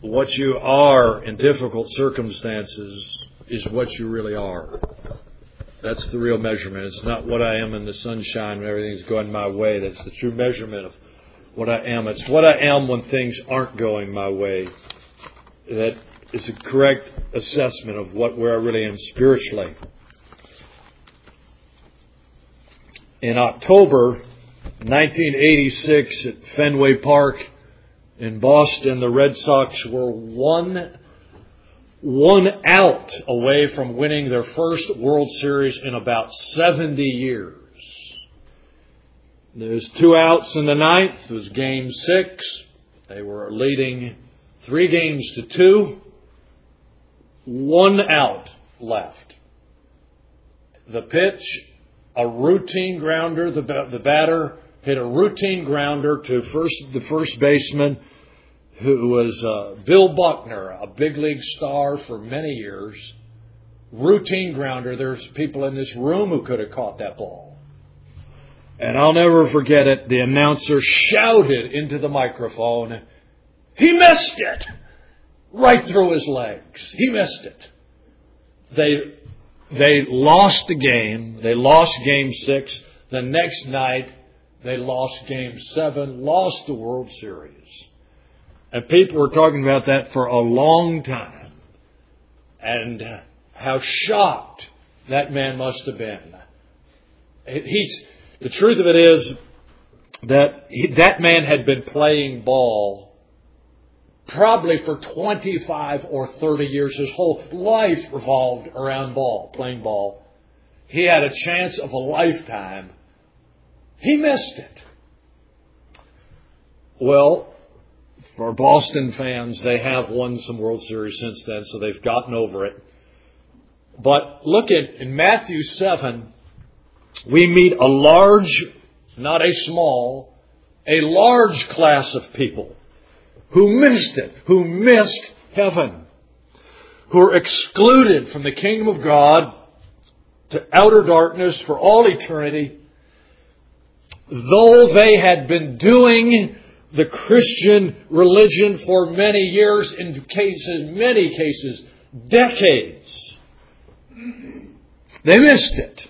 What you are in difficult circumstances is what you really are. That's the real measurement. It's not what I am in the sunshine when everything's going my way. That's the true measurement of what I am. It's what I am when things aren't going my way. That is a correct assessment of where I really am spiritually. In October 1986 at Fenway Park in Boston, the Red Sox were one out away from winning their first World Series in about 70 years. There's 2 outs in the ninth. It was Game 6. They were leading 3-2. 1 out left. The pitch, a routine grounder. The batter hit a routine grounder to the first baseman, who was Bill Buckner, a big league star for many years. Routine grounder. There's people in this room who could have caught that ball. And I'll never forget it. The announcer shouted into the microphone, "He missed it!" Right through his legs. He missed it. They lost the game. They lost Game 6. The next night, they lost Game 7, lost the World Series. And people were talking about that for a long time. And how shocked that man must have been. The truth of it is that man had been playing ball probably for 25 or 30 years. His whole life revolved around playing ball. He had a chance of a lifetime. He missed it. Well, for Boston fans, they have won some World Series since then, so they've gotten over it. But look in Matthew 7, we meet a large, not a small, a large class of people who missed it, who missed heaven, who are excluded from the kingdom of God to outer darkness for all eternity, though they had been doing the Christian religion for many years, many cases, decades. They missed it.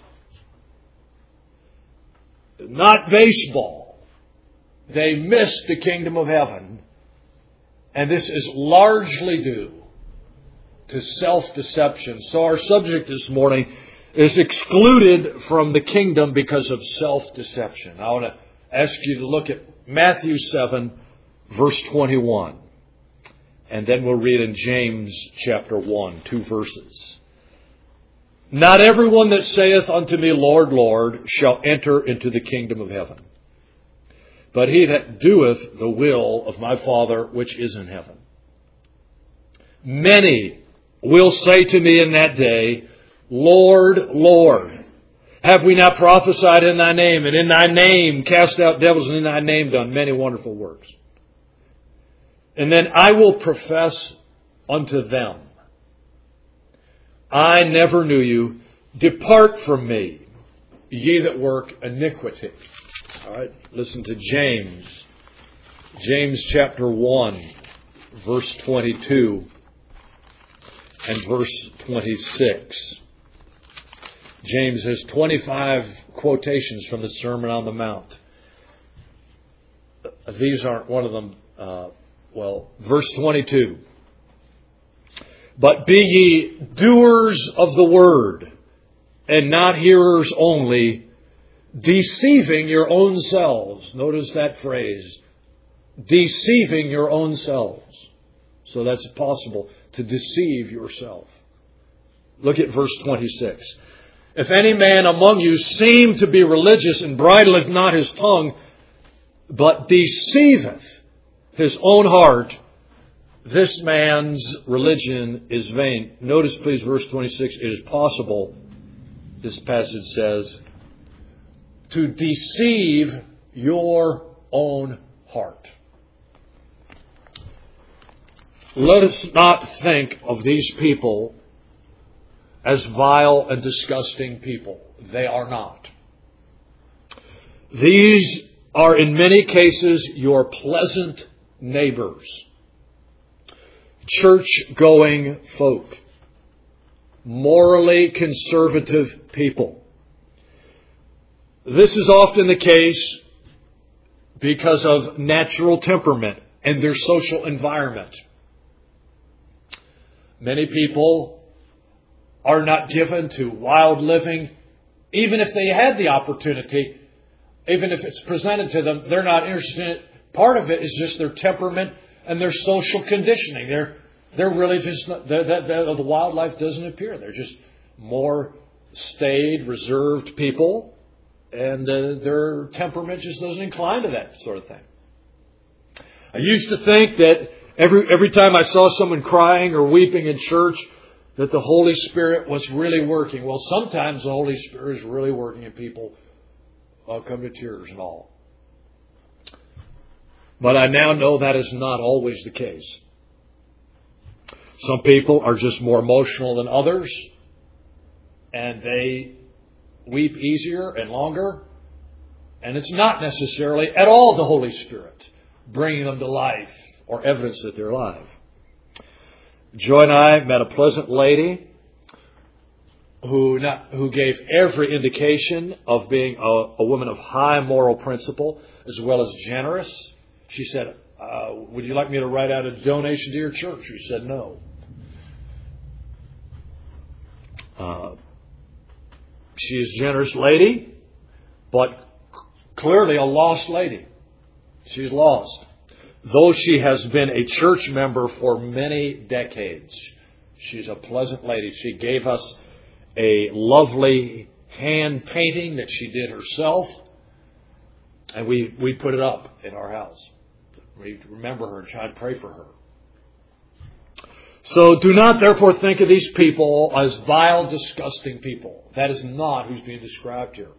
Not baseball. They missed the kingdom of heaven. And this is largely due to self-deception. So our subject this morning is excluded from the kingdom because of self-deception. I want to ask you to look at Matthew 7, verse 21. And then we'll read in James chapter 1, 2 verses. Not everyone that saith unto me, Lord, Lord, shall enter into the kingdom of heaven, but he that doeth the will of my Father which is in heaven. Many will say to me in that day, Lord, Lord, have we not prophesied in thy name, and in thy name cast out devils, and in thy name done many wonderful works? And then I will profess unto them, I never knew you. Depart from me, ye that work iniquity. All right, listen to James. James chapter 1, verse 22 and verse 26. James has 25 quotations from the Sermon on the Mount. These aren't one of them. Verse 22. But be ye doers of the word, and not hearers only, deceiving your own selves. Notice that phrase. Deceiving your own selves. So that's possible to deceive yourself. Look at verse 26. If any man among you seem to be religious and bridleth not his tongue, but deceiveth his own heart, this man's religion is vain. Notice, please, verse 26. It is possible, this passage says, to deceive your own heart. Let us not think of these people as vile and disgusting people. They are not. These are in many cases your pleasant neighbors. church-going folk, morally conservative people. This is often the case because of natural temperament and their social environment. Many people are not given to wild living. Even if they had the opportunity, even if it's presented to them, they're not interested in it. Part of it is just their temperament and their social conditioning. They're really just not, the wildlife doesn't appear. They're just more staid, reserved people, and their temperament just doesn't incline to that sort of thing. I used to think that every time I saw someone crying or weeping in church, that the Holy Spirit was really working. Well, sometimes the Holy Spirit is really working and people come to tears and all. But I now know that is not always the case. Some people are just more emotional than others, and they weep easier and longer, and it's not necessarily at all the Holy Spirit bringing them to life or evidence that they're alive. Joy and I met a pleasant lady who gave every indication of being a woman of high moral principle as well as generous. She said, would you like me to write out a donation to your church? We said no. She is a generous lady, but clearly a lost lady. She's lost. Though she has been a church member for many decades, she's a pleasant lady. She gave us a lovely hand painting that she did herself, and we put it up in our house. We remember her and try and pray for her. So do not therefore think of these people as vile, disgusting people. That is not who's being described here.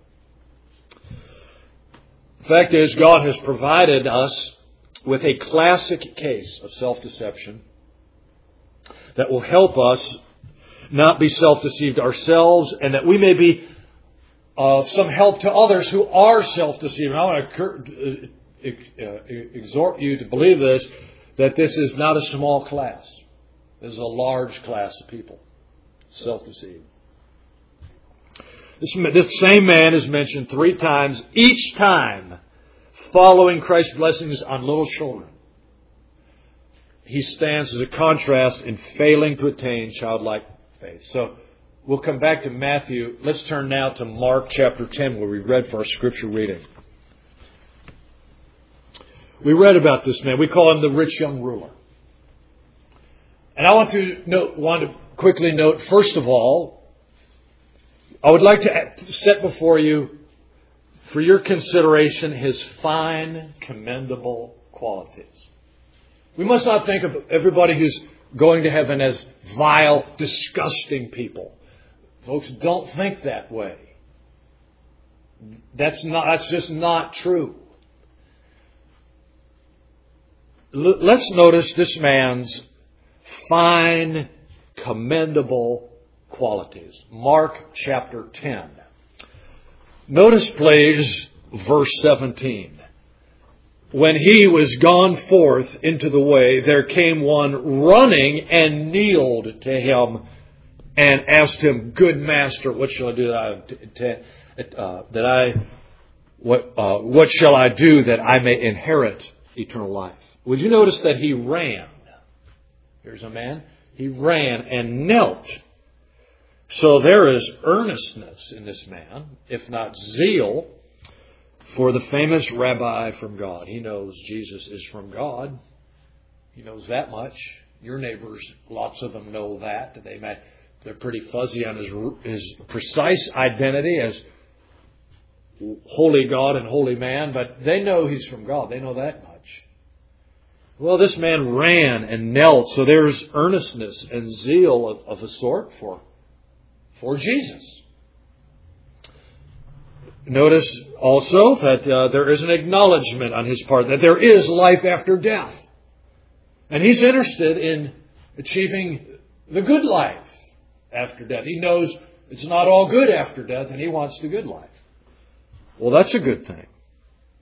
The fact is, God has provided us with a classic case of self-deception that will help us not be self-deceived ourselves, and that we may be of some help to others who are self-deceived. I want to exhort you to believe this, that this is not a small class. This is a large class of people, self-deceived. This same man is mentioned 3 times, each time following Christ's blessings on little children. He stands as a contrast in failing to attain childlike faith. So we'll come back to Matthew. Let's turn now to Mark chapter 10, where we read for our scripture reading. We read about this man. We call him the rich young ruler. And I want to quickly note, first of all, I would like to set before you, for your consideration, his fine, commendable qualities. We must not think of everybody who's going to heaven as vile, disgusting people. Folks, don't think that way. That's just not true. Let's notice this man's fine, commendable qualities. Mark chapter 10. Notice, please, verse 17. When he was gone forth into the way, there came one running and kneeled to him and asked him, "Good master, what shall I do what shall I do that I may inherit eternal life?" Would you notice that he ran? Here's a man. He ran and knelt. So there is earnestness in this man, if not zeal, for the famous rabbi from God. He knows Jesus is from God. He knows that much. Your neighbors, lots of them know that. They're pretty fuzzy on his precise identity as holy God and holy man, but they know he's from God. They know that much. Well, this man ran and knelt, so there's earnestness and zeal of a sort for Jesus. Notice also that there is an acknowledgement on his part that there is life after death. And he's interested in achieving the good life after death. He knows it's not all good after death, and he wants the good life. Well, that's a good thing.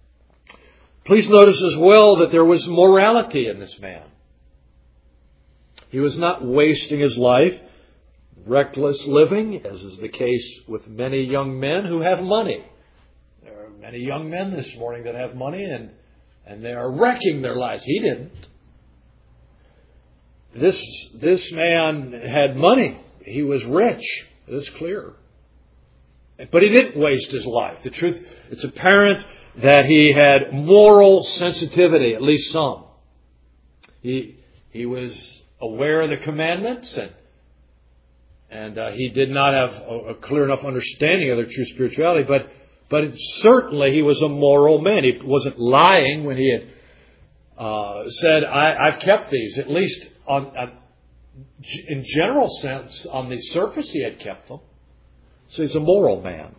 Please notice as well that there was morality in this man. He was not wasting his life, reckless living, as is the case with many young men who have money. There are many young men this morning that have money and they are wrecking their lives. He didn't. This man had money. He was rich. It's clear. But he didn't waste his life. The truth, it's apparent that he had moral sensitivity, at least some. He was aware of the commandments and he did not have a clear enough understanding of their true spirituality, but certainly he was a moral man. He wasn't lying when he had said, I've kept these. At least in general sense, on the surface he had kept them. So he's a moral man.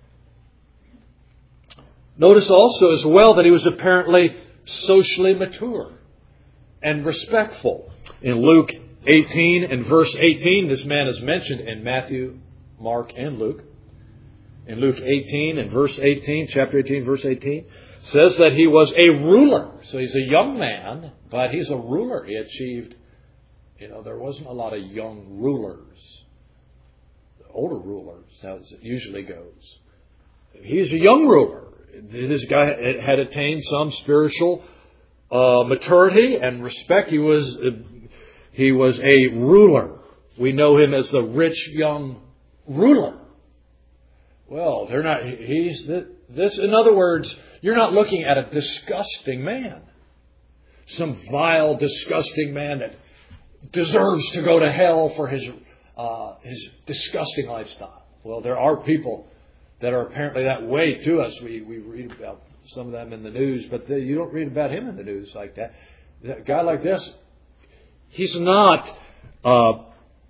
Notice also as well that he was apparently socially mature and respectful. In Luke 18 and verse 18, this man is mentioned in Matthew, Mark, and Luke. In Luke 18 and verse 18, chapter 18, verse 18, says that he was a ruler. So he's a young man, but he's a ruler. He achieved, there wasn't a lot of young rulers. Older rulers, as it usually goes. He's a young ruler. This guy had attained some spiritual maturity and respect. He was a ruler. We know him as the rich young ruler. Well, they're not. He's this. In other words, you're not looking at a disgusting man, some vile, disgusting man that deserves to go to hell for his disgusting lifestyle. Well, there are people that are apparently that way to us. We read about some of them in the news, but you don't read about him in the news like that. A guy like this, he's not a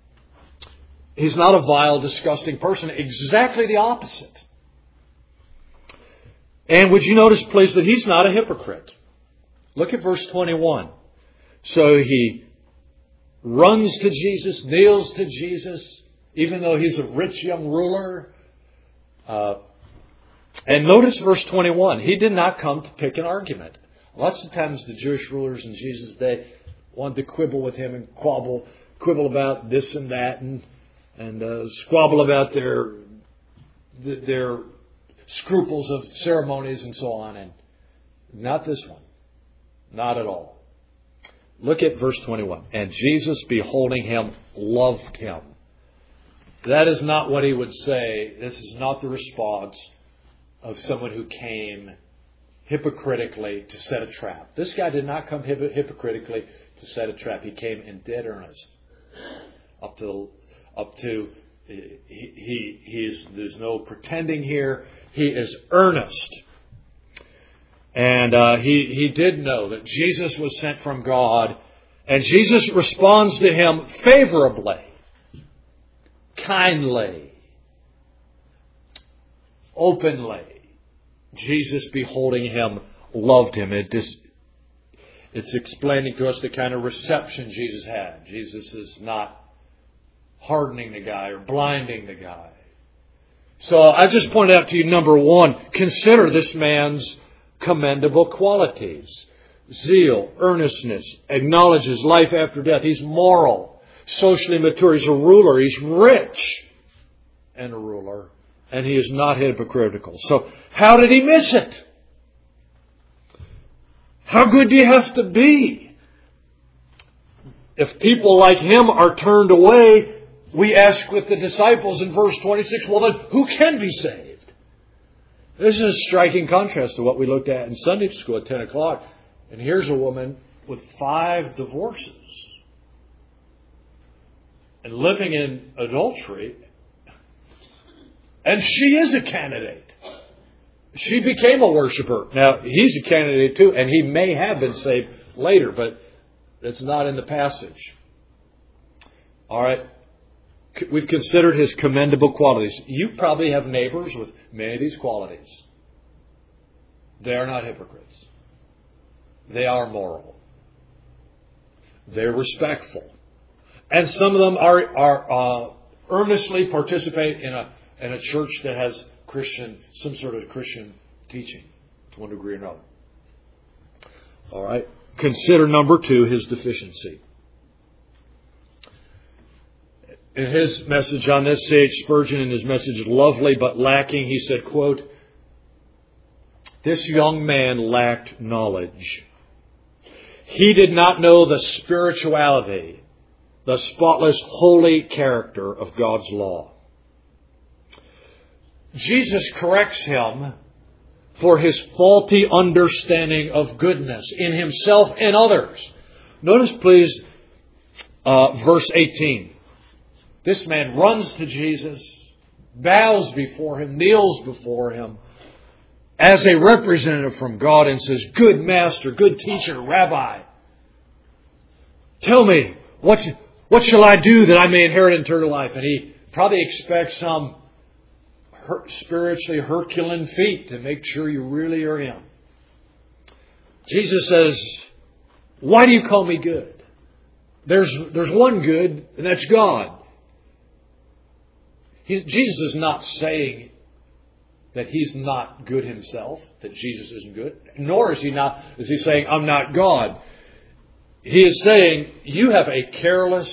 vile, disgusting person. Exactly the opposite. And would you notice, please, that he's not a hypocrite? Look at verse 21. So he runs to Jesus, kneels to Jesus, even though he's a rich young ruler. And notice verse 21. He did not come to pick an argument. Lots of times the Jewish rulers in Jesus' day wanted to quibble with him and quibble about this and that, and squabble about their scruples of ceremonies and so on. And not this one. Not at all. Look at verse 21. And Jesus, beholding him, loved him. That is not what he would say. This is not the response of someone who came hypocritically to set a trap. This guy did not come hypocritically to set a trap. He came in dead earnest. There's no pretending here. He is earnest. And he did know that Jesus was sent from God. And Jesus responds to him favorably, kindly, openly. Jesus, beholding him, loved him. It's explaining to us the kind of reception Jesus had. Jesus is not hardening the guy or blinding the guy. So I just pointed out to you, number one, consider this man's commendable qualities. Zeal, earnestness, acknowledges life after death. He's moral, socially mature. He's a ruler. He's rich and a ruler. And he is not hypocritical. So how did he miss it? How good do you have to be? If people like him are turned away, we ask with the disciples in verse 26, well then, who can be saved? This is a striking contrast to what we looked at in Sunday school at 10 o'clock. And here's a woman with 5 divorces and living in adultery. And she is a candidate. She became a worshiper. Now, he's a candidate too, and he may have been saved later, but it's not in the passage. All right. We've considered his commendable qualities. You probably have neighbors with many of these qualities. They are not hypocrites. They are moral. They're respectful. And some of them are earnestly participate in a church that has some sort of Christian teaching to one degree or another. All right. Consider number 2, his deficiency. In his message on this, C.H. Spurgeon, in his message, Lovely But Lacking, he said, quote, "This young man lacked knowledge. He did not know the spirituality, the spotless, holy character of God's law." Jesus corrects him for his faulty understanding of goodness in himself and others. Notice, please, verse 18. This man runs to Jesus, bows before Him, kneels before Him as a representative from God and says, "Good master, good teacher, rabbi, tell me, what shall I do that I may inherit eternal life?" And he probably expects some spiritually Herculean feat to make sure you really are Him. Jesus says, "Why do you call me good? There's one good, and that's God." Jesus is not saying that He's not good Himself, that Jesus isn't good, nor is He saying, "I'm not God." He is saying, you have a careless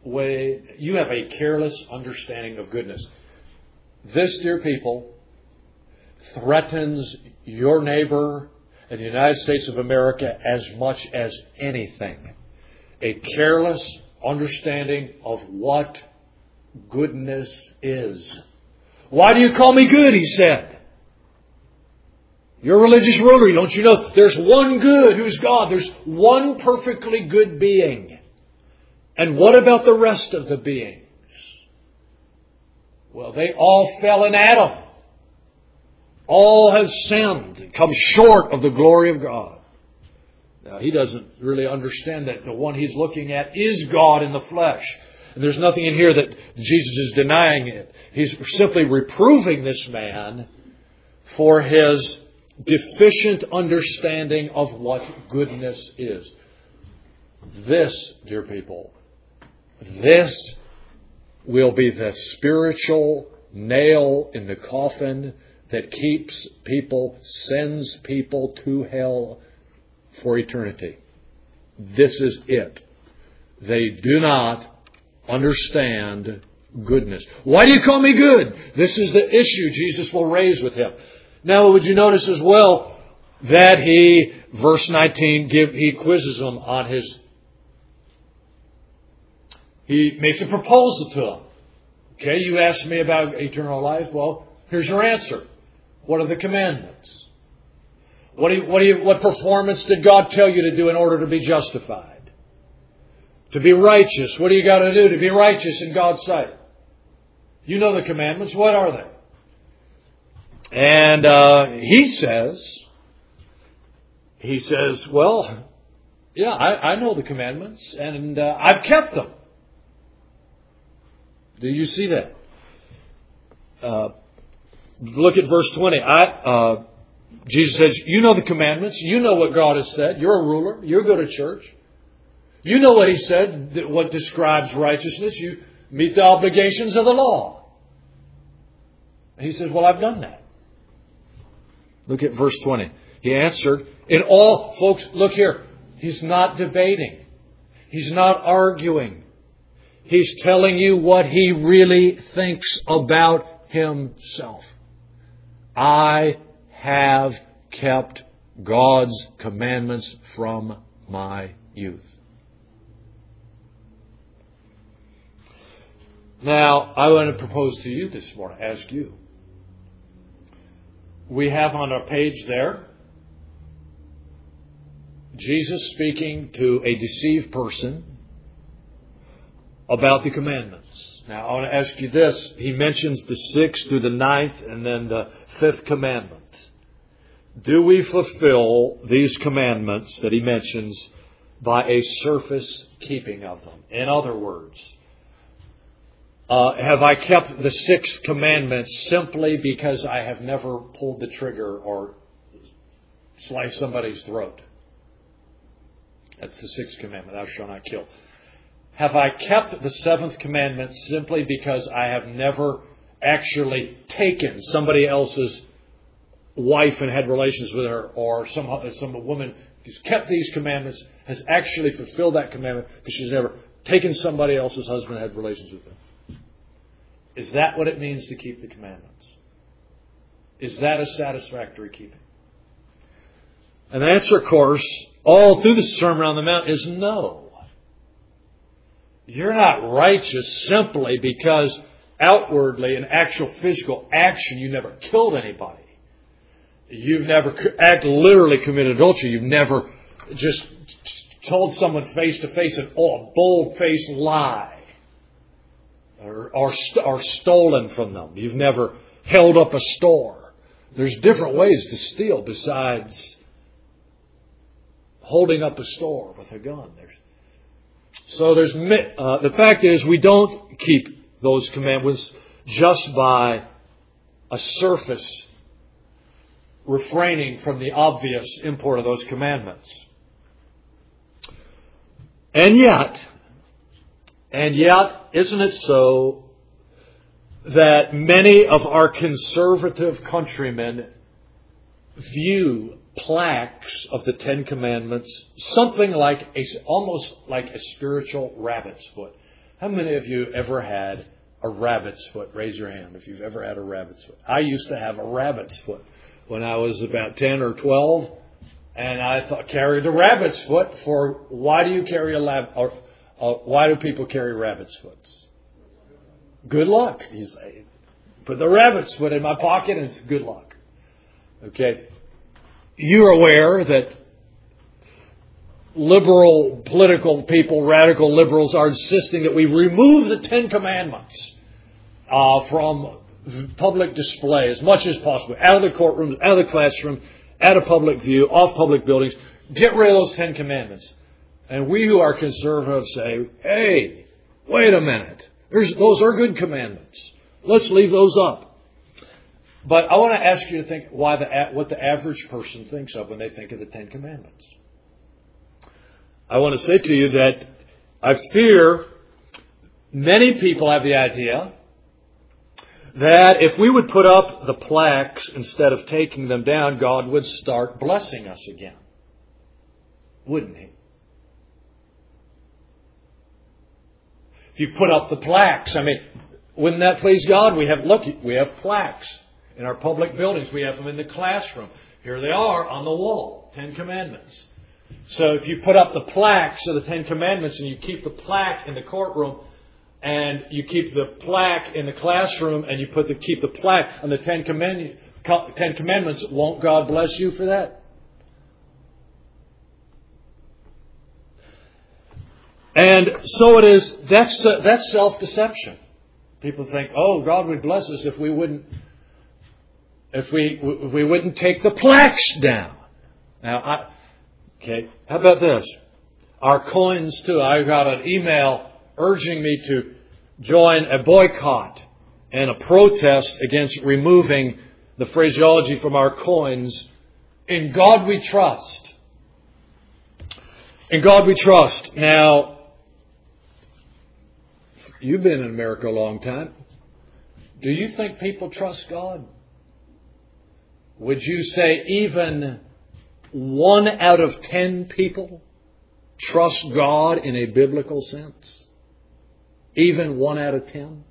understanding of goodness. This, dear people, threatens your neighbor in the United States of America as much as anything. A careless understanding of what goodness is. "Why do you call me good?" he said. "You're a religious ruler. Don't you know there's one good who's God? There's one perfectly good being. And what about the rest of the beings?" Well, they all fell in Adam. All have sinned and come short of the glory of God. Now, he doesn't really understand that the one he's looking at is God in the flesh. And there's nothing in here that Jesus is denying it. He's simply reproving this man for his deficient understanding of what goodness is. This, dear people, this will be the spiritual nail in the coffin that sends people to hell for eternity. This is it. They do not understand goodness. "Why do you call me good?" This is the issue Jesus will raise with him. Now, would you notice as well that verse 19, he quizzes him on he makes a proposal to him. "Okay, you asked me about eternal life. Well, here's your answer. What are the commandments? What performance did God tell you to do in order to be justified? To be righteous, what do you got to do to be righteous in God's sight? You know the commandments. What are they?" And he says, "Well, yeah, I know the commandments, and I've kept them." Do you see that? Look at verse 20. Jesus says, "You know the commandments. You know what God has said. You're a ruler. You go to church. You know what He said, what describes righteousness. You meet the obligations of the law." And he says, "Well, I've done that." Look at verse 20. He answered, folks, look here. He's not debating. He's not arguing. He's telling you what he really thinks about himself. "I have kept God's commandments from my youth." Now, I want to propose to you this morning, ask you. We have on our page there Jesus speaking to a deceived person about the commandments. Now, I want to ask you this. He mentions the 6th through the 9th and then the 5th commandment. Do we fulfill these commandments that he mentions by a surface keeping of them? In other words, have I kept the 6th commandment simply because I have never pulled the trigger or sliced somebody's throat? That's the 6th commandment, "Thou shalt not kill." Have I kept the 7th commandment simply because I have never actually taken somebody else's wife and had relations with her, or some woman who's kept these commandments has actually fulfilled that commandment because she's never taken somebody else's husband and had relations with them? Is that what it means to keep the commandments? Is that a satisfactory keeping? And the answer, of course, all through the Sermon on the Mount is no. You're not righteous simply because outwardly, in actual physical action, you never killed anybody. You've never literally committed adultery. You've never just told someone face to face a bold-faced lie or stolen from them. You've never held up a store. There's different ways to steal besides holding up a store with a gun. The fact is, we don't keep those commandments just by a surface refraining from the obvious import of those commandments. And yet, isn't it so that many of our conservative countrymen view plaques of the Ten Commandments something almost like a spiritual rabbit's foot? How many of you ever had a rabbit's foot? Raise your hand if you've ever had a rabbit's foot. I used to have a rabbit's foot when I was about 10 or 12, and I carried a rabbit's foot for why do people carry rabbit's foots? Good luck, you say. Put the rabbit's foot in my pocket and it's good luck. Okay. You're aware that liberal political people, radical liberals, are insisting that we remove the Ten Commandments from public display as much as possible. Out of the courtroom, out of the classroom, out of public view, off public buildings. Get rid of those Ten Commandments. And we who are conservative say, hey, wait a minute. Those are good commandments. Let's leave those up. But I want to ask you to think what the average person thinks of when they think of the Ten Commandments. I want to say to you that I fear many people have the idea that if we would put up the plaques instead of taking them down, God would start blessing us again. Wouldn't He? If you put up the plaques, wouldn't that please God? We have plaques in our public buildings. We have them in the classroom. Here they are on the wall. Ten Commandments. So if you put up the plaques of the Ten Commandments and you keep the plaque in the courtroom and you keep the plaque in the classroom and you keep the plaque on the Ten Commandments, won't God bless you for that? And so it is. That's self-deception. People think, oh, God would bless us if we wouldn't take the plaques down. Now, how about this? Our coins too. I got an email urging me to join a boycott and a protest against removing the phraseology from our coins. In God we trust. In God we trust. Now, you've been in America a long time. Do you think people trust God? Would you say even 1 out of 10 people trust God in a biblical sense? Even 1 out of 10?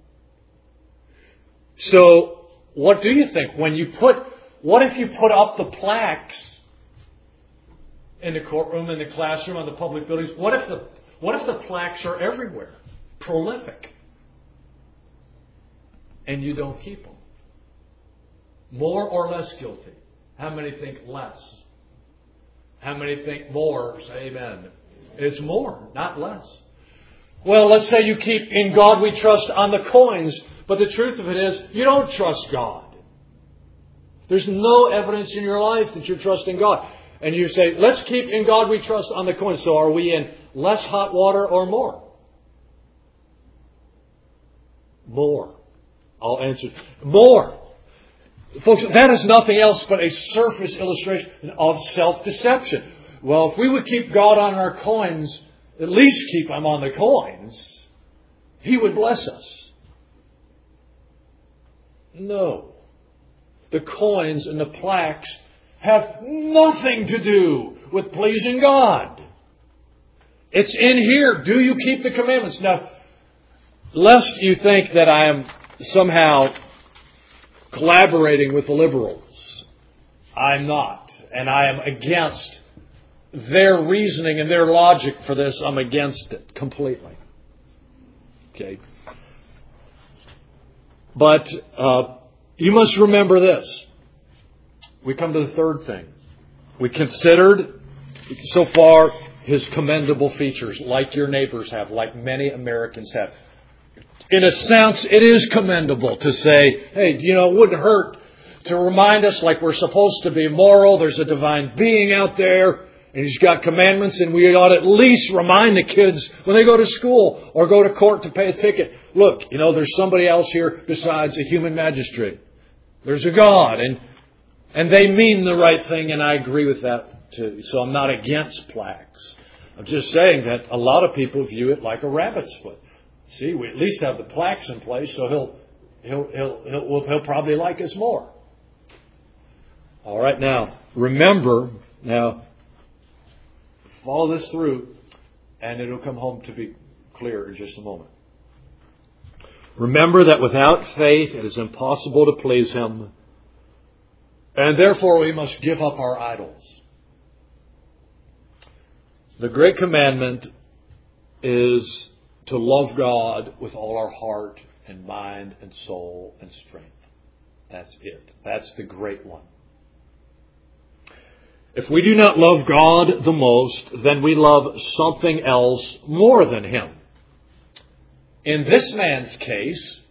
So, what do you think? What if you put up the plaques in the courtroom, in the classroom, on the public buildings? What if the plaques are everywhere? Prolific. And you don't keep them. More or less guilty? How many think less? How many think more? Say amen. It's more, not less. Well, let's say you keep in God we trust on the coins, but the truth of it is you don't trust God. There's no evidence in your life that you're trusting God. And you say, let's keep in God we trust on the coins. So are we in less hot water or more? More. I'll answer. More. Folks, that is nothing else but a surface illustration of self-deception. Well, if we would keep God on our coins, at least keep Him on the coins, He would bless us. No. The coins and the plaques have nothing to do with pleasing God. It's in here. Do you keep the commandments? Now, lest you think that I am somehow collaborating with the liberals. I'm not. And I am against their reasoning and their logic for this. I'm against it completely. Okay. But you must remember this. We come to the third thing. We considered so far his commendable features, like your neighbors have, like many Americans have. In a sense, it is commendable to say, hey, it wouldn't hurt to remind us like we're supposed to be moral. There's a divine being out there, and He's got commandments, and we ought at least remind the kids when they go to school or go to court to pay a ticket. Look, there's somebody else here besides a human magistrate. There's a God, and they mean the right thing, and I agree with that too. So I'm not against plaques. I'm just saying that a lot of people view it like a rabbit's foot. See, we at least have the plaques in place, so he'll probably like us more. All right, now remember, follow this through, and it'll come home to be clear in just a moment. Remember that without faith it is impossible to please Him, and therefore we must give up our idols. The great commandment is to love God with all our heart and mind and soul and strength. That's it. That's the great one. If we do not love God the most, then we love something else more than Him. In this man's case,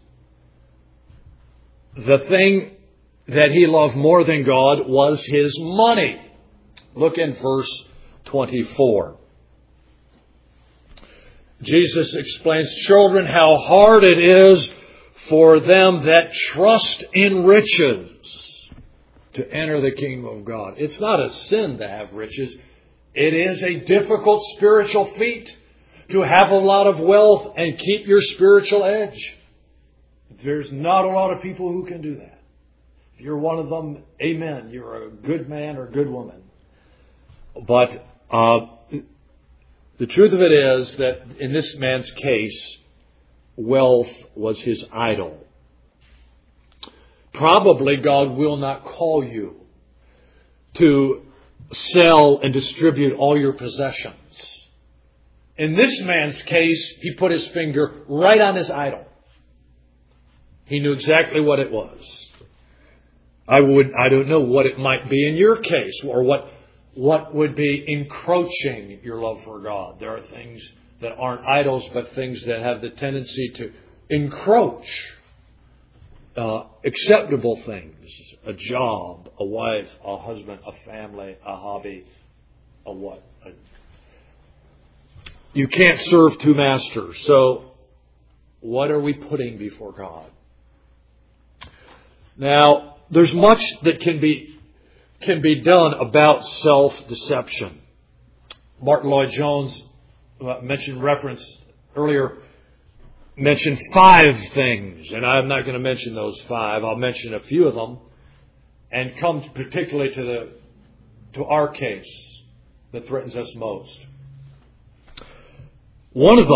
the thing that he loved more than God was his money. Look in verse 24. Jesus explains, children, how hard it is for them that trust in riches to enter the kingdom of God. It's not a sin to have riches. It is a difficult spiritual feat to have a lot of wealth and keep your spiritual edge. There's not a lot of people who can do that. If you're one of them, amen. You're a good man or good woman. But the truth of it is that in this man's case, wealth was his idol. Probably God will not call you to sell and distribute all your possessions. In this man's case, he put his finger right on his idol. He knew exactly what it was. I don't know what it might be in your case, or what would be encroaching your love for God. There are things that aren't idols, but things that have the tendency to encroach acceptable things. A job, a wife, a husband, a family, a hobby, a what? You can't serve two masters. So what are we putting before God? Now, there's much that can be done about self-deception. Martin Lloyd-Jones mentioned 5 things, and I'm not going to mention those 5. I'll mention a few of them, and come particularly to our case that threatens us most. One of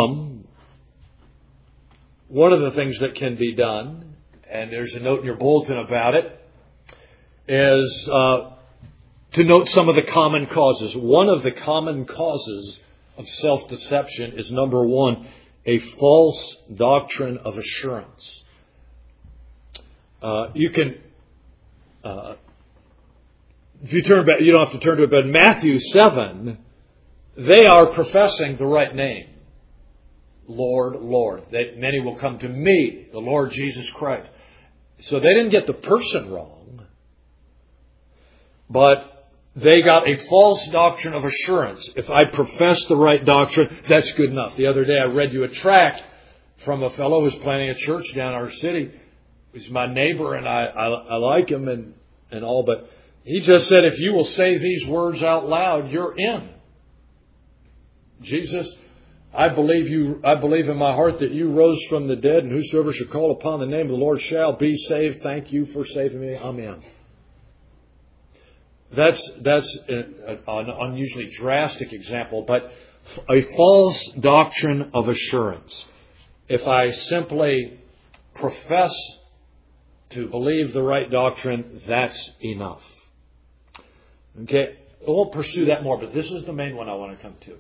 the things that can be done, and there's a note in your bulletin about it, is to note some of the common causes. One of the common causes of self-deception is, number 1, a false doctrine of assurance. You can, if you turn back, you don't have to turn to it, but in Matthew 7, they are professing the right name. Lord, Lord. Many will come to me, the Lord Jesus Christ. So they didn't get the person wrong, but they got a false doctrine of assurance. If I profess the right doctrine, that's good enough. The other day I read you a tract from a fellow who's planning a church down our city. He's my neighbor, and I like him and all, but he just said, if you will say these words out loud, you're in. Jesus, I believe in my heart that you rose from the dead, and whosoever shall call upon the name of the Lord shall be saved. Thank you for saving me. Amen. That's an unusually drastic example, but a false doctrine of assurance. If I simply profess to believe the right doctrine, that's enough. Okay, I won't pursue that more, but this is the main one I want to come to.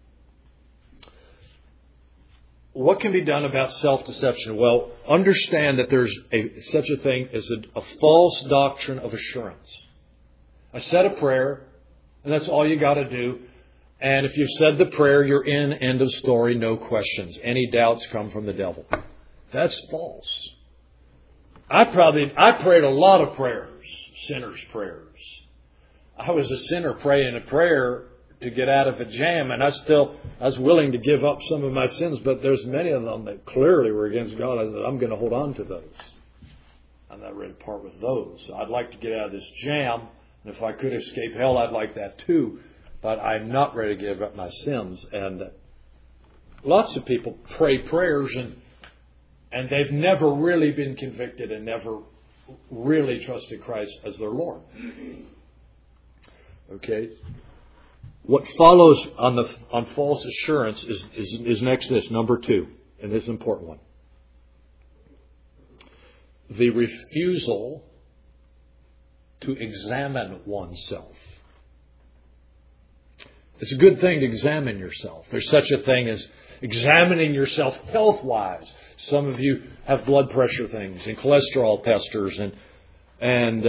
What can be done about self-deception? Well, understand that there's such a thing as a false doctrine of assurance. I said a prayer, and that's all you got to do. And if you've said the prayer, you're in, end of story, no questions. Any doubts come from the devil. That's false. I prayed a lot of prayers, sinners' prayers. I was a sinner praying a prayer to get out of a jam, and I was willing to give up some of my sins, but there's many of them that clearly were against God. I said, I'm going to hold on to those. I'm not ready to part with those. So I'd like to get out of this jam, and if I could escape hell, I'd like that too. But I'm not ready to give up my sins. And lots of people pray prayers, and they've never really been convicted and never really trusted Christ as their Lord. Okay? What follows on false assurance is next this, number 2, and this is an important one. The refusal to examine oneself. It's a good thing to examine yourself. There's such a thing as examining yourself health-wise. Some of you have blood pressure things and cholesterol testers and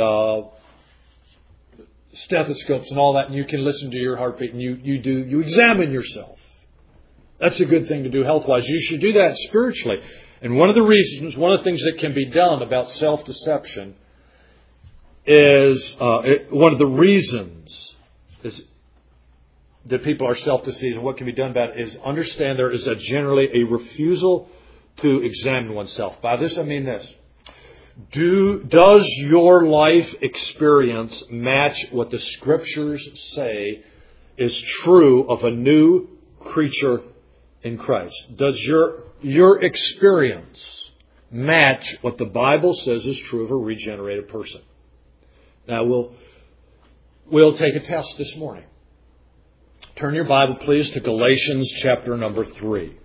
stethoscopes and all that, and you can listen to your heartbeat, and you examine yourself. That's a good thing to do health-wise. You should do that spiritually. And one of the things that can be done about self-deception is, one of the reasons is that people are self-deceived, and what can be done about it is understand there is generally a refusal to examine oneself. By this I mean this. Does your life experience match what the Scriptures say is true of a new creature in Christ? Does your experience match what the Bible says is true of a regenerated person? Now we'll take a test this morning. Turn your Bible, please, to Galatians chapter number 3.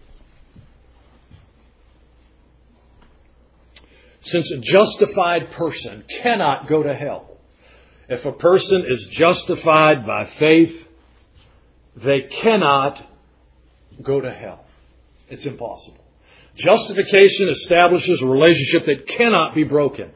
Since a justified person cannot go to hell, if a person is justified by faith, they cannot go to hell. It's impossible. Justification establishes a relationship that cannot be broken.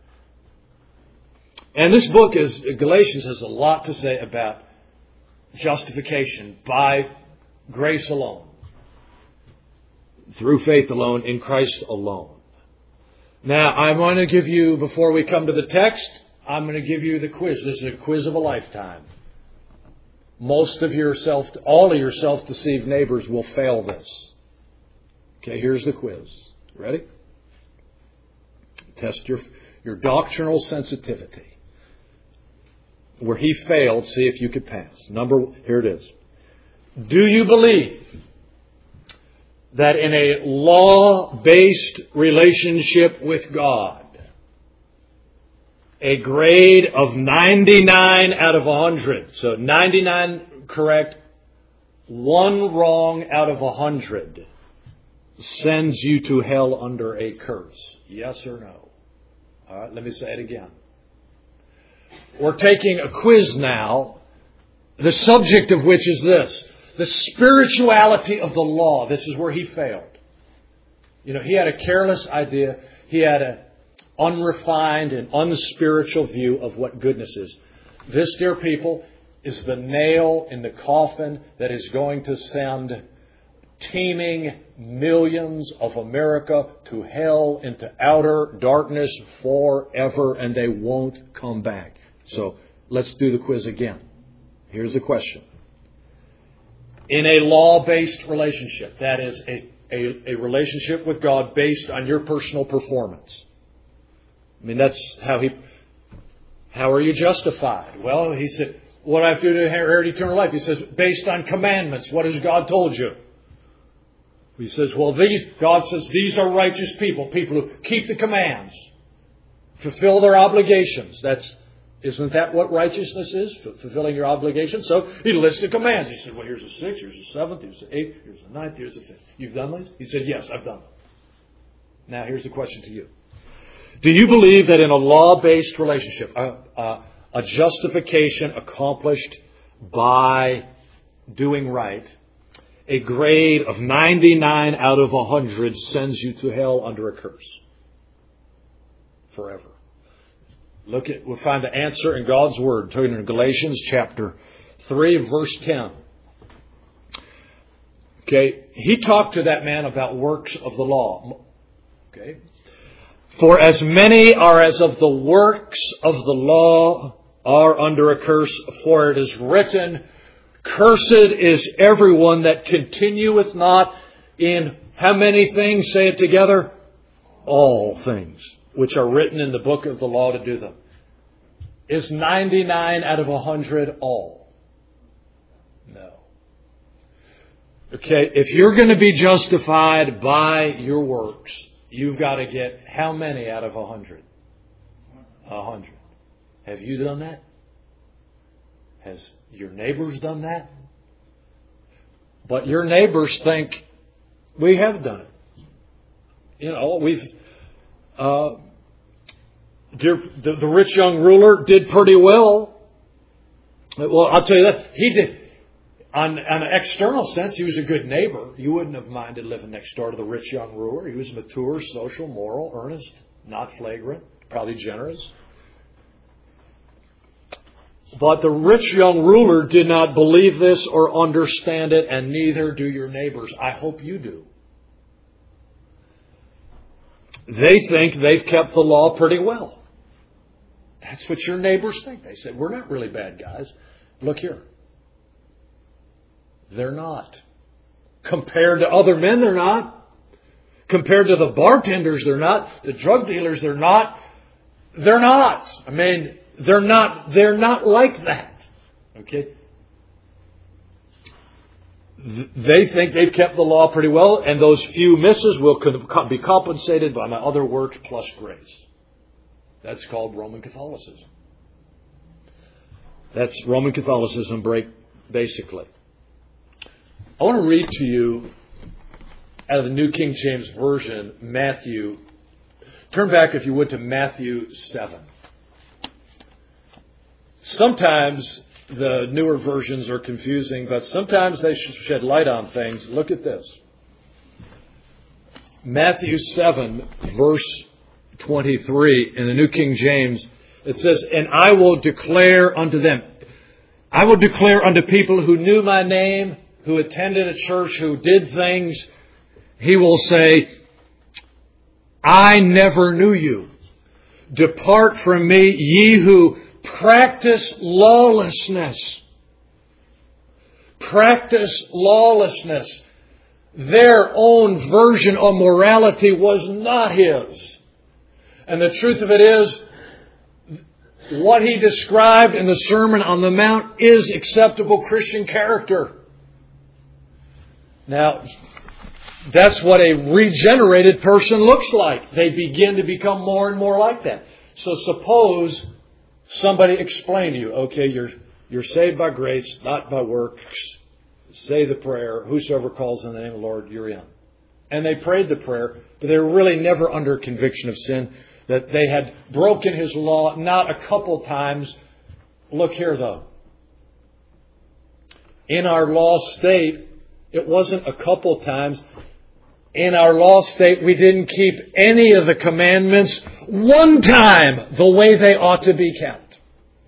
And this book, Galatians, has a lot to say about justification by grace alone, through faith alone, in Christ alone. Now, I'm going to give you, before we come to the text, I'm going to give you the quiz. This is a quiz of a lifetime. All of your self-deceived neighbors will fail this. Okay, here's the quiz. Ready? Test your doctrinal sensitivity. Where he failed, see if you could pass. Here it is. Do you believe that in a law-based relationship with God, a grade of 99 out of 100, so 99 correct, 1 wrong out of 100, sends you to hell under a curse? Yes or no? All right, let me say it again. We're taking a quiz now, the subject of which is this: the spirituality of the law. This is where he failed. He had a careless idea. He had an unrefined and unspiritual view of what goodness is. This, dear people, is the nail in the coffin that is going to send teeming millions of America to hell, into outer darkness forever, and they won't come back. So let's do the quiz again. Here's the question. In a law-based relationship, that is a relationship with God based on your personal performance. I mean, that's how are you justified? Well, he said, what do I have to do to inherit eternal life? He says, based on commandments. What has God told you? He says, well, God says these are righteous people who keep the commands, fulfill their obligations. Isn't that what righteousness is? Fulfilling your obligations? So he lists the commands. He said, well, here's the 6th, here's the 7th, here's the 8th, here's the 9th, here's the 5th. You've done these? He said, yes, I've done them. Now, here's the question to you. Do you believe that in a law-based relationship, a justification accomplished by doing right, a grade of 99 out of 100 sends you to hell under a curse forever? We'll find the answer in God's Word. Turn to Galatians chapter 3, verse 10. Okay, he talked to that man about works of the law. Okay. For as many are as of the works of the law are under a curse, for it is written, cursed is everyone that continueth not in how many things? Say it together. All things which are written in the book of the law to do them. Is 99 out of 100 all? No. Okay, if you're going to be justified by your works, you've got to get how many out of 100? 100. Have you done that? Has your neighbors done that? But your neighbors think we have done it. You know, the rich young ruler did pretty well. Well, I'll tell you that. He did. On an external sense, he was a good neighbor. You wouldn't have minded living next door to the rich young ruler. He was mature, social, moral, earnest, not flagrant, probably generous. But the rich young ruler did not believe this or understand it, and neither do your neighbors. I hope you do. They think they've kept the law pretty well. That's what your neighbors think. They say, we're not really bad guys. Look here. They're not. Compared to other men, they're not. Compared to the bartenders, they're not. The drug dealers, they're not. They're not. I mean, they're not like that. Okay? They think they've kept the law pretty well, and those few misses will be compensated by my other works plus grace. That's called Roman Catholicism. That's Roman Catholicism basically. I want to read to you out of the New King James Version, Matthew. Turn back, if you would, to Matthew 7. Sometimes the newer versions are confusing, but sometimes they shed light on things. Look at this. Matthew 7, verse 23 in the New King James, it says, and I will declare unto them, I will declare unto people who knew my name, who attended a church, who did things, he will say, I never knew you. Depart from me, ye who practice lawlessness. Practice lawlessness. Their own version of morality was not his. And the truth of it is, what he described in the Sermon on the Mount is acceptable Christian character. Now, that's what a regenerated person looks like. They begin to become more and more like that. So suppose somebody explained to you, okay, you're saved by grace, not by works. Say the prayer, whosoever calls in the name of the Lord, you're in. And they prayed the prayer, but they were really never under conviction of sin, that they had broken his law not a couple times. Look here, though. In our law state, it wasn't a couple times. In our law state, we didn't keep any of the commandments one time the way they ought to be kept.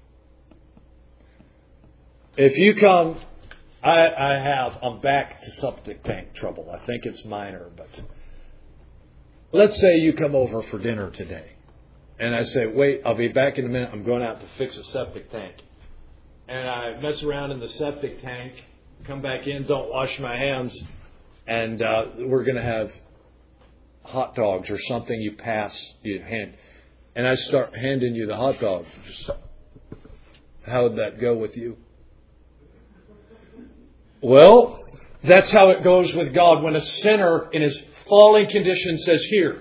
If you come, I'm back to septic tank trouble. I think it's minor, but let's say you come over for dinner today. And I say, wait, I'll be back in a minute. I'm going out to fix a septic tank. And I mess around in the septic tank, come back in, don't wash my hands, and we're going to have hot dogs or something you hand. And I start handing you the hot dogs. How would that go with you? Well, that's how it goes with God. When a sinner in his falling condition says,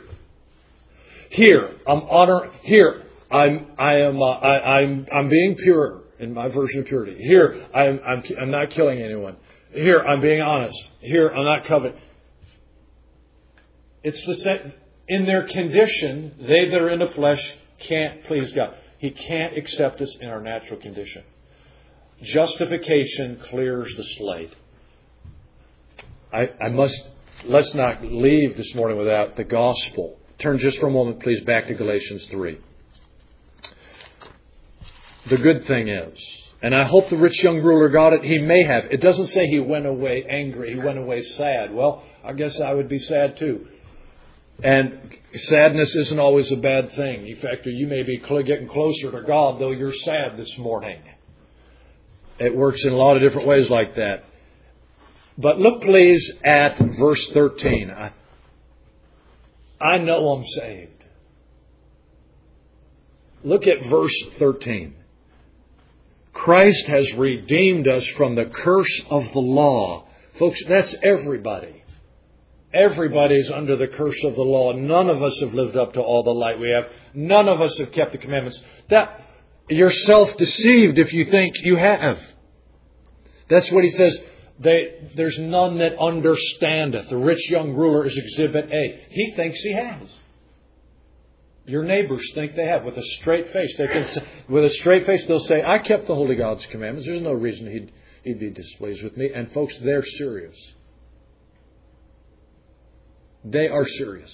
I'm being pure in my version of purity. Here, I'm not killing anyone. Here, I'm being honest. Here, I'm not coveting. It's the same. in their condition, they that are in the flesh can't please God. He can't accept us in our natural condition. Justification clears the slate. Let's not leave this morning without the gospel. Turn just for a moment, please, back to Galatians 3. The good thing is, and I hope the rich young ruler got it. He may have. It doesn't say he went away angry. He went away sad. Well, I guess I would be sad too. And sadness isn't always a bad thing. In fact, you may be getting closer to God, though you're sad this morning. It works in a lot of different ways like that. But look, please, at verse 13. I know I'm saved. Look at verse 13. Christ has redeemed us from the curse of the law. Folks, that's everybody. Everybody's under the curse of the law. None of us have lived up to all the light we have. None of us have kept the commandments. You're self-deceived if you think you have. That's what he says. There's none that understandeth. The rich young ruler is exhibit A. He thinks he has. Your neighbors think they have. With a straight face, they'll say, I kept the holy God's commandments. There's no reason he'd be displeased with me. And folks, they're serious. They are serious.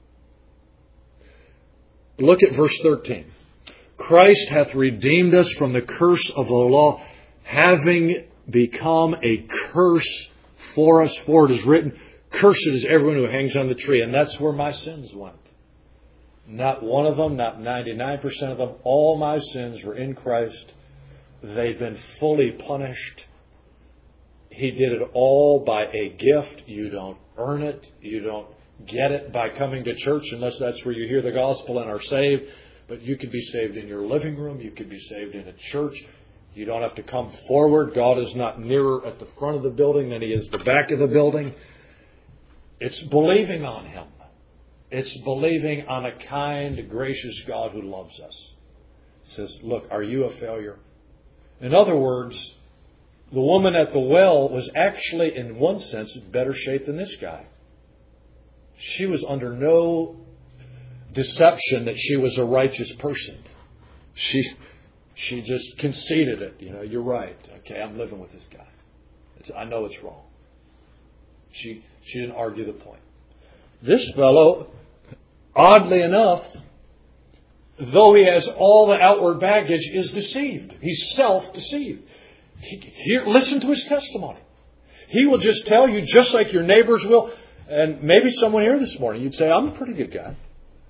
Look at verse 13. Christ hath redeemed us from the curse of the law, having become a curse for us. For it is written, cursed is everyone who hangs on the tree. And that's where my sins went. Not one of them, not 99% of them. All my sins were in Christ. They've been fully punished. He did it all by a gift. You don't earn it. You don't get it by coming to church unless that's where you hear the gospel and are saved. But you could be saved in your living room. You could be saved in a church. You don't have to come forward. God is not nearer at the front of the building than He is the back of the building. It's believing on Him. It's believing on a kind, gracious God who loves us. It says, look, are you a failure? In other words, the woman at the well was actually, in one sense, in better shape than this guy. She was under no deception that she was a righteous person. She just conceded it. You're right. Okay, I'm living with this guy. I know it's wrong. She didn't argue the point. This fellow, oddly enough, though he has all the outward baggage, is deceived. He's self-deceived. Here, listen to his testimony. He will just tell you, just like your neighbors will, and maybe someone here this morning, you'd say, I'm a pretty good guy.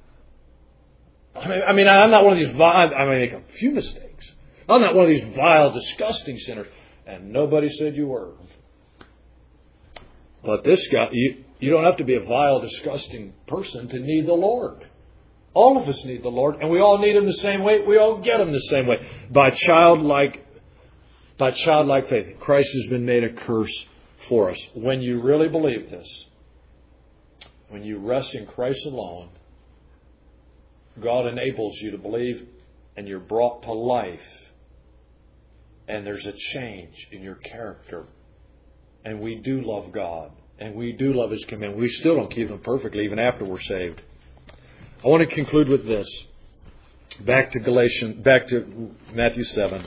I mean, I'm not one of these vile, I make a few mistakes. I'm not one of these vile, disgusting sinners. And nobody said you were. But this guy, you don't have to be a vile, disgusting person to need the Lord. All of us need the Lord, and we all need Him the same way. We all get Him the same way. By childlike faith. Christ has been made a curse for us. When you really believe this, when you rest in Christ alone, God enables you to believe, and you're brought to life. And there's a change in your character. And we do love God. And we do love His commandments. We still don't keep them perfectly even after we're saved. I want to conclude with this. Back to Matthew 7.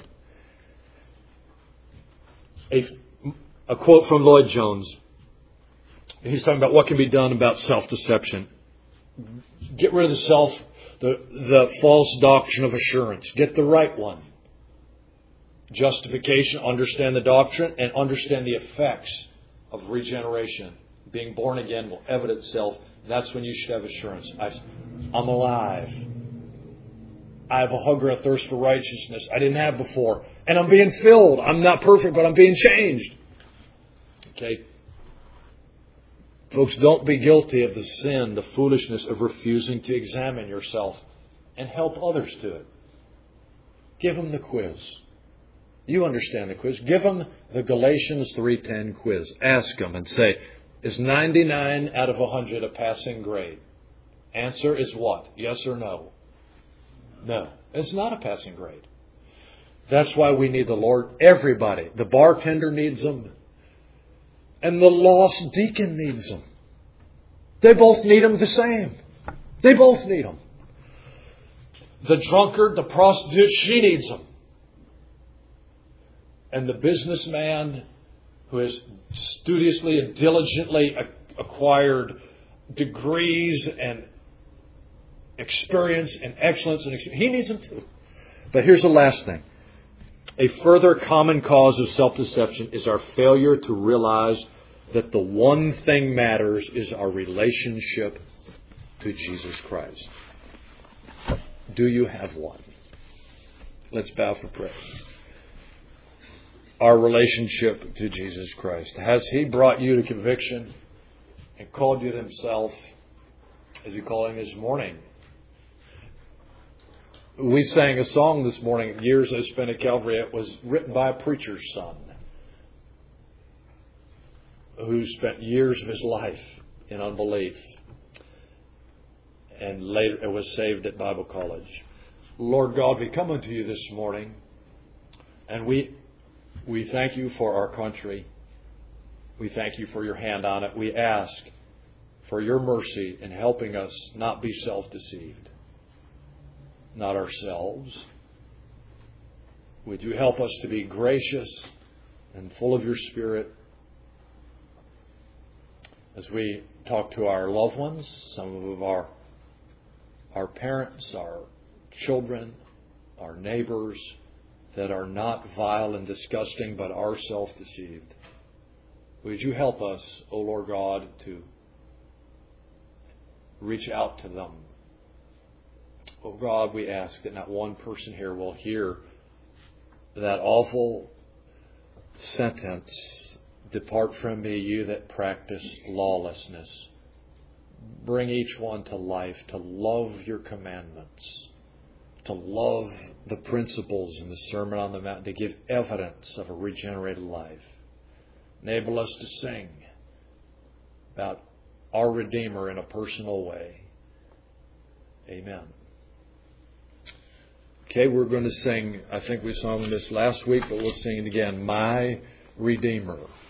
A quote from Lloyd Jones. He's talking about what can be done about self-deception. Get rid of the false doctrine of assurance. Get the right one. Justification, understand the doctrine, and understand the effects of regeneration. Being born again will evidence itself. That's when you should have assurance. I'm alive. I have a hunger and a thirst for righteousness I didn't have before. And I'm being filled. I'm not perfect, but I'm being changed. Okay? Folks, don't be guilty of the sin, the foolishness of refusing to examine yourself and help others to it. Give them the quiz. You understand the quiz. Give them the Galatians 3:10 quiz. Ask them and say, is 99 out of 100 a passing grade? Answer is what? Yes or no? No. It's not a passing grade. That's why we need the Lord. Everybody. The bartender needs them. And the lost deacon needs them. They both need them the same. They both need them. The drunkard, the prostitute, she needs them. And the businessman who has studiously and diligently acquired degrees and experience and excellence, he needs them too. But here's the last thing. A further common cause of self-deception is our failure to realize that the one thing matters is our relationship to Jesus Christ. Do you have one? Let's bow for prayer. Our relationship to Jesus Christ. Has He brought you to conviction and called you to Himself? Is He calling this morning? We sang a song this morning, Years I Spent at Calvary. It was written by a preacher's son who spent years of his life in unbelief. And later it was saved at Bible college. Lord God, we come unto you this morning, and we thank you for our country. We thank you for your hand on it. We ask for your mercy in helping us not be self-deceived, not ourselves. Would you help us to be gracious and full of your Spirit as we talk to our loved ones, some of our parents, our children, our neighbors that are not vile and disgusting but are self-deceived. Would you help us, O Lord God, to reach out to them? Oh God, we ask that not one person here will hear that awful sentence, "Depart from me, you that practice lawlessness." Bring each one to life, to love your commandments, to love the principles in the Sermon on the Mount, to give evidence of a regenerated life. Enable us to sing about our Redeemer in a personal way. Amen. Okay, we're going to sing, I think we sung this last week, but we'll sing it again, My Redeemer.